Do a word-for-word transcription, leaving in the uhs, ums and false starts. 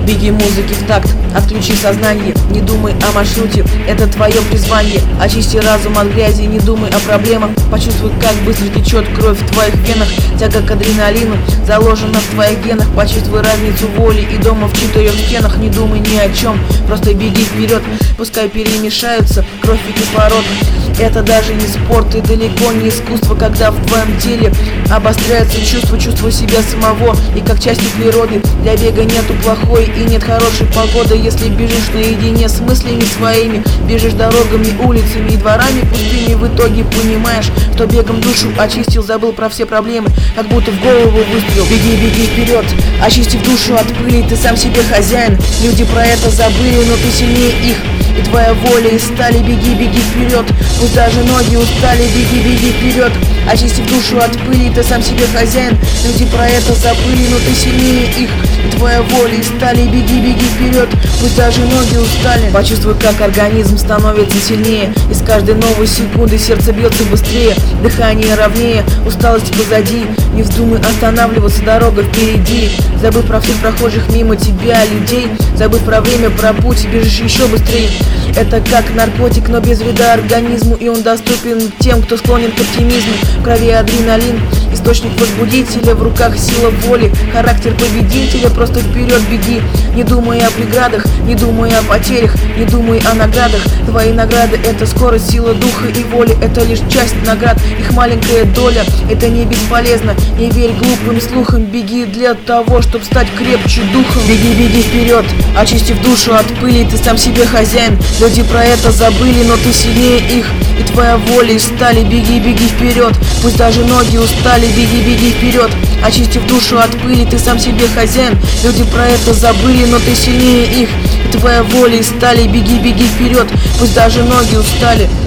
Беги музыки в такт, отключи сознание, не думай о маршруте, это твое призвание. Очисти разум от грязи, не думай о проблемах. Почувствуй, как быстро течет кровь в твоих венах. Тяга к адреналину заложена в твоих генах. Почувствуй разницу воли и дома в четырех стенах. Не думай ни о чем, просто беги вперед. Пускай перемешаются кровь и кислород. Это даже не спорт и далеко не искусство, когда в твоем теле обостряется чувство, чувство себя самого и как части природы. Для бега нету плохой и нет хорошей погоды. Если бежишь наедине с мыслями своими, бежишь дорогами, улицами и дворами пустыми, в итоге понимаешь, что бегом душу очистил, забыл про все проблемы, как будто в голову выстрел. Беги, беги вперед, очистив душу от пыли, ты сам себе хозяин. Люди про это забыли, но ты сильнее их, и твоя воля и стали. Беги, беги вперед, пусть даже ноги устали. Беги, беги вперед, очистив душу от пыли, ты сам себе хозяин. Люди про это забыли, но ты сильнее их, и твоя воля и стали. Беги, беги вперед, пусть даже ноги устали. Почувствуй, как организм становится сильнее, и с каждой новой секунды сердце бьется быстрее, дыхание ровнее, усталость позади. Не вздумай останавливаться, дорога впереди. Забыв про всех прохожих мимо тебя людей, забыв про время, про путь, бежишь еще быстрее. Это как наркотик, но без вреда организму, и он доступен тем, кто склонен к оптимизму. В крови адреналин, источник возбудителя, в руках сила воли, характер победителя. Просто вперед беги, не думай о преградах, не думай о потерях, не думай о наградах. Твои награды — это скорость, сила духа и воли, это лишь часть наград, их маленькая доля. Это не бесполезно, не верь глупым слухам, беги для того, чтобы стать крепче духом. Беги, беги вперед, очистив душу от пыли, ты сам себе хозяин. Люди про это забыли, но ты сильнее их, и твоя воля и стали. Беги, беги вперед, пусть даже ноги устали. Беги, беги вперед, очистив душу от пыли, ты сам себе хозяин. Люди про это забыли, но ты сильнее их, и твоя воля и стали. Беги, беги вперед, пусть даже ноги устали.